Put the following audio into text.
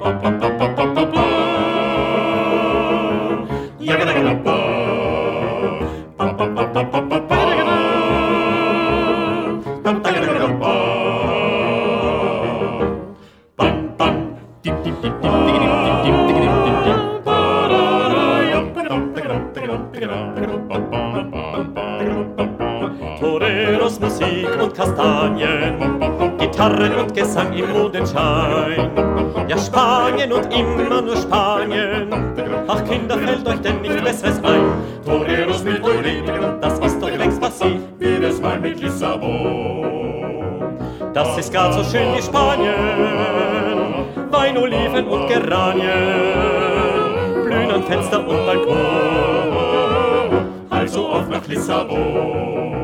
Toreros, Musik und Kastanien, Gitarren und Gesang im Mondenschein. Ja, Spanien und immer nur Spanien. Ach Kinder, fällt euch denn nicht Besseres ein? Toreros mit Oliven, das ist doch längst passiert. Wie das mal mit Lissabon. Das ist gar so schön wie Spanien. Wein, Oliven und Geranien blühen an Fenster und Balkon. Also auf nach Lissabon.